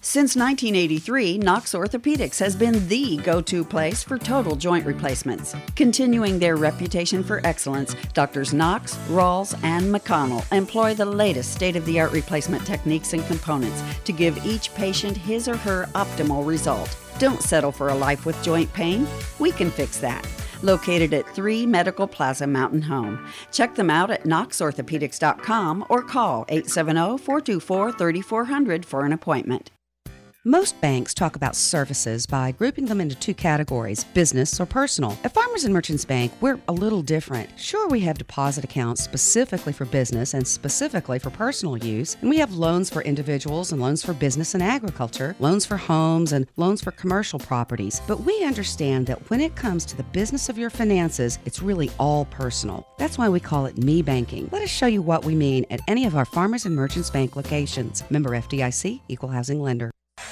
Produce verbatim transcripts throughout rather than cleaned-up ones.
Since nineteen eighty-three, Knox Orthopedics has been the go-to place for total joint replacements. Continuing their reputation for excellence, Doctors Knox, Rawls, and McConnell employ the latest state-of-the-art replacement techniques and components to give each patient his or her optimal result. Don't settle for a life with joint pain. We can fix that. Located at three Medical Plaza Mountain Home. Check them out at knox orthopedics dot com or call eight seven zero, four two four, three four zero zero for an appointment. Most banks talk about services by grouping them into two categories, business or personal. At Farmers and Merchants Bank, we're a little different. Sure, we have deposit accounts specifically for business and specifically for personal use, and we have loans for individuals and loans for business and agriculture, loans for homes and loans for commercial properties. But we understand that when it comes to the business of your finances, it's really all personal. That's why we call it Me Banking. Let us show you what we mean at any of our Farmers and Merchants Bank locations. Member F D I C, Equal Housing Lender.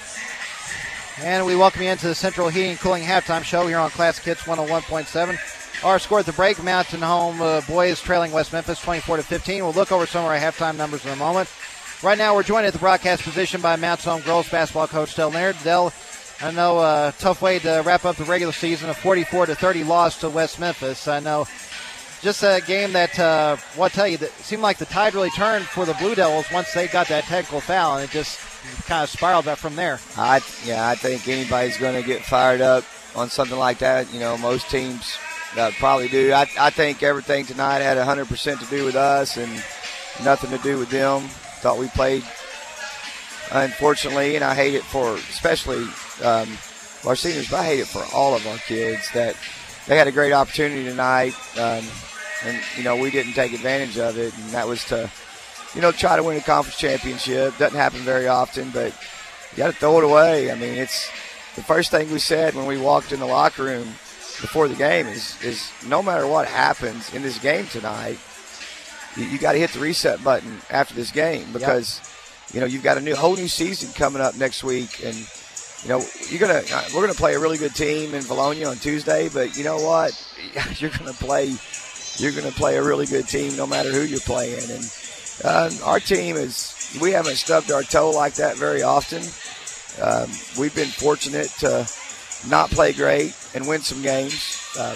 And we welcome you into the Central Heating and Cooling Halftime Show here on Classic Hits one oh one point seven. Our score at the break, Mountain Home uh, boys trailing West Memphis twenty-four to fifteen. We'll look over some of our halftime numbers in a moment. Right now we're joined at the broadcast position by Mountain Home girls basketball coach Del Naird. Del, I know a uh, tough way to wrap up the regular season, a forty-four to thirty loss to West Memphis. I know just a game that, uh, what I tell you, that seemed like the tide really turned for the Blue Devils once they got that technical foul, and it just kind of spiraled back from there. I yeah, I think anybody's going to get fired up on something like that. You know, most teams uh, probably do. I, I think everything tonight had one hundred percent to do with us and nothing to do with them. Thought we played, unfortunately, and I hate it for especially um, our seniors, but I hate it for all of our kids that they had a great opportunity tonight, um, and, you know, we didn't take advantage of it, and that was to – you know, try to win a conference championship. Doesn't happen very often, but you got to throw it away. I mean, it's the first thing we said when we walked in the locker room before the game is, is no matter what happens in this game tonight, you, you got to hit the reset button after this game because, yep. you know, you've got a new whole new season coming up next week. And, you know, you're gonna we're going to play a really good team in Valonia on Tuesday, but you know what? You're going to play you're going to play a really good team no matter who you're playing. And Uh, our team is, we haven't stubbed our toe like that very often. Um, we've been fortunate to not play great and win some games. Um,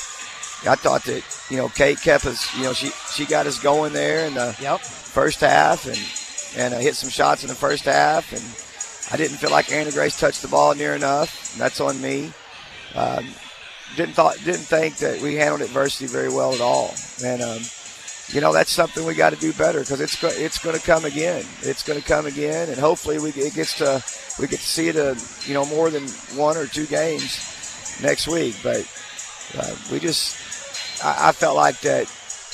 I thought that, you know, Kate kept us, you know, she, she got us going there in the yep. first half and, and uh, hit some shots in the first half. And I didn't feel like Anna Grace touched the ball near enough. And that's on me. Um, didn't thought, didn't think that we handled adversity very well at all. And, um, you know, that's something we got to do better because it's go- it's going to come again. It's going to come again, and hopefully we it gets to we get to see it a you know more than one or two games next week. But uh, we just I, I felt like that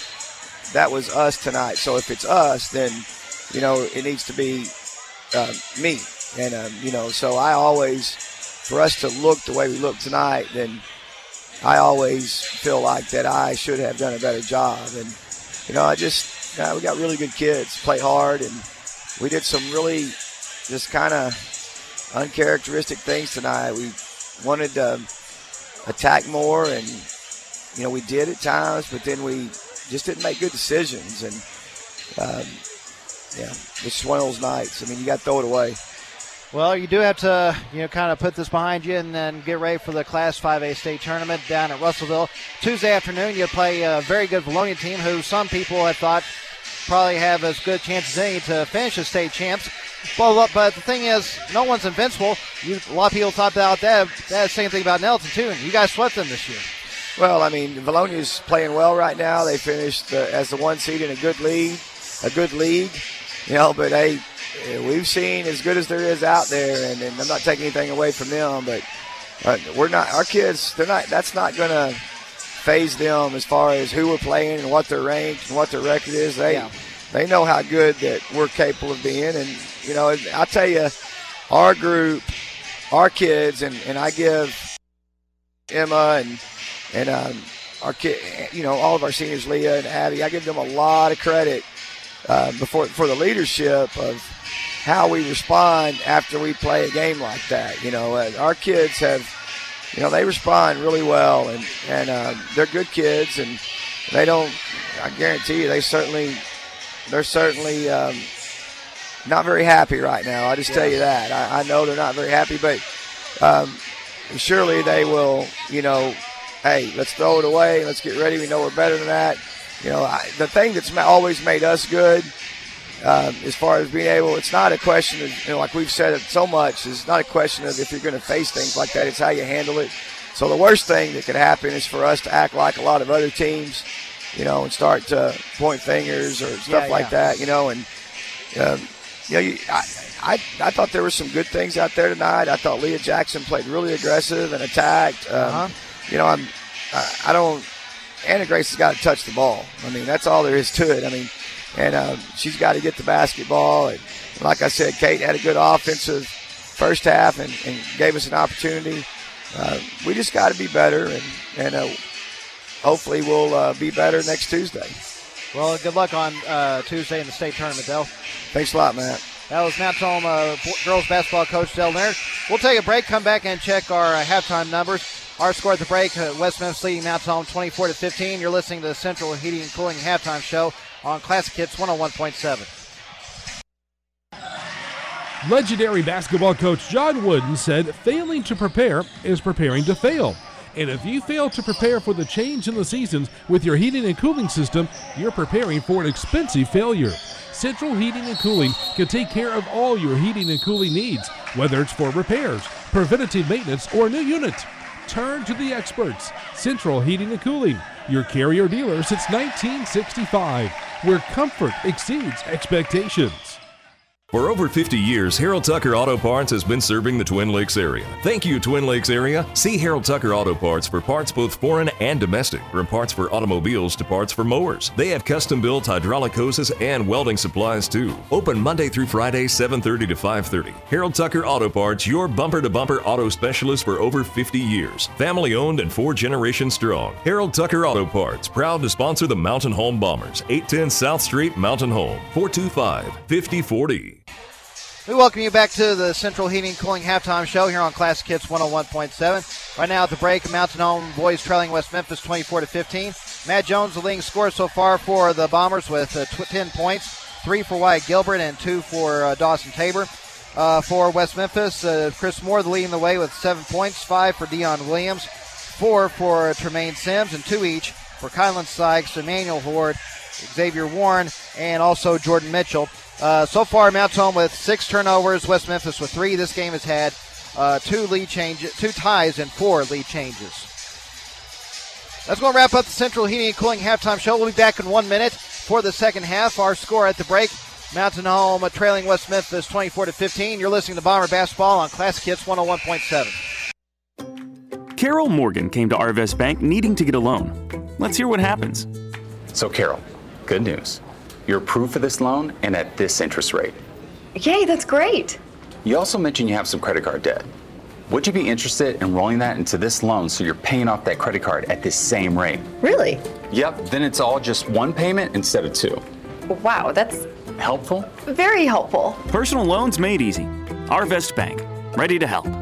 that was us tonight. So if it's us, then you know it needs to be uh, me, and um, you know so I always for us to look the way we look tonight, then I always feel like that I should have done a better job. And You know, I just, you know, we got really good kids, play hard, and we did some really just kind of uncharacteristic things tonight. We wanted to attack more, and, you know, we did at times, but then we just didn't make good decisions. And, um, yeah, it's just one of those nights. I mean, you got to throw it away. Well, you do have to, you know, kind of put this behind you and then get ready for the Class five A state tournament down at Russellville. Tuesday afternoon, you play a very good Valonia team who some people have thought probably have as good a chance as any to finish as state champs. Well, but the thing is, no one's invincible. You, a lot of people thought about that. That's the same thing about Nelson, too, and you guys swept them this year. Well, I mean, Valonia's playing well right now. They finished uh, as the one seed in a good league, a good league, you know, but they – we've seen as good as there is out there, and, and I'm not taking anything away from them, but uh, we're not our kids. They're not. That's not going to phase them as far as who we're playing and what their rank and what their record is. They yeah. they know how good that we're capable of being, and you know, I tell you, our group, our kids, and, and I give Emma and and um, our kid, you know, all of our seniors, Leah and Abby, I give them a lot of credit uh, before for the leadership of how we respond after we play a game like that. You know, uh, our kids have, you know, they respond really well, and, and uh, they're good kids, and they don't, I guarantee you, they certainly, they're certainly, um, not very happy right now. I just yeah. tell you that. I, I know they're not very happy, but um, surely they will, you know, hey, let's throw it away. Let's get ready. We know we're better than that. You know, I, the thing that's ma- always made us good um, as far as being able, it's not a question of, you know, like we've said it so much, it's not a question of if you're going to face things like that. It's how you handle it. So the worst thing that could happen is for us to act like a lot of other teams, you know, and start to point fingers or stuff yeah, like yeah. that, you know. And, um, you know, you, I, I I thought there were some good things out there tonight. I thought Leah Jackson played really aggressive and attacked. Um, uh-huh. You know, I'm, I, I don't – Anna Grace has got to touch the ball. I mean, that's all there is to it. I mean, and uh, she's got to get the basketball. And, and like I said, Kate had a good offensive first half and, and gave us an opportunity. Uh, we just got to be better, and, and uh, hopefully we'll uh, be better next Tuesday. Well, good luck on uh, Tuesday in the state tournament, Dell. Thanks a lot, Matt. That was Mount Home uh, girls basketball coach Dell Naird. We'll take a break, come back and check our uh, halftime numbers. Our score at the break, uh, West Memphis leading Mount Home twenty-four to fifteen. You're listening to the Central Heating and Cooling halftime show on Classic Hits one oh one point seven. Legendary basketball coach John Wooden said failing to prepare is preparing to fail. And if you fail to prepare for the change in the seasons with your heating and cooling system, you're preparing for an expensive failure. Central Heating and Cooling can take care of all your heating and cooling needs, whether it's for repairs, preventative maintenance, or a new unit. Turn to the experts. Central Heating and Cooling, your carrier dealer since nineteen sixty-five, where comfort exceeds expectations. For over fifty years, Harold Tucker Auto Parts has been serving the Twin Lakes area. Thank you, Twin Lakes area. See Harold Tucker Auto Parts for parts both foreign and domestic, from parts for automobiles to parts for mowers. They have custom-built hydraulic hoses and welding supplies, too. Open Monday through Friday, seven thirty to five thirty. Harold Tucker Auto Parts, your bumper-to-bumper auto specialist for over fifty years. Family-owned and four generations strong. Harold Tucker Auto Parts, proud to sponsor the Mountain Home Bombers. eight ten South Street, Mountain Home, four two five, five oh four oh. We welcome you back to the Central Heating and Cooling halftime show here on Classic Hits one oh one point seven. Right now at the break, Mountain Home boys trailing West Memphis twenty-four to fifteen. Matt Jones, the leading scorer so far for the Bombers with uh, ten points, three for Wyatt Gilbert and two for uh, Dawson Tabor. Uh, for West Memphis, uh, Chris Moore leading the way with seven points, five for Dion Williams, four for Tremaine Sims, and two each for Kylan Sykes, Emmanuel Horde, Xavier Warren, and also Jordan Mitchell. Uh, so far, Mount Home with six turnovers, West Memphis with three. This game has had uh, two lead changes, two ties, and four lead changes. That's going to wrap up the Central Heating and Cooling halftime show. We'll be back in one minute for the second half. Our score at the break: Mountain Home trailing West Memphis twenty-four to fifteen. You're listening to Bomber Basketball on Classic Hits one oh one point seven. Carol Morgan came to Arvest Bank needing to get a loan. Let's hear what happens. So, Carol, good news. You're approved for this loan and at this interest rate. Yay, that's great. You also mentioned you have some credit card debt. Would you be interested in rolling that into this loan so you're paying off that credit card at this same rate? Really? Yep, then it's all just one payment instead of two. Wow, that's helpful? Very helpful. Personal loans made easy. Arvest Bank, ready to help.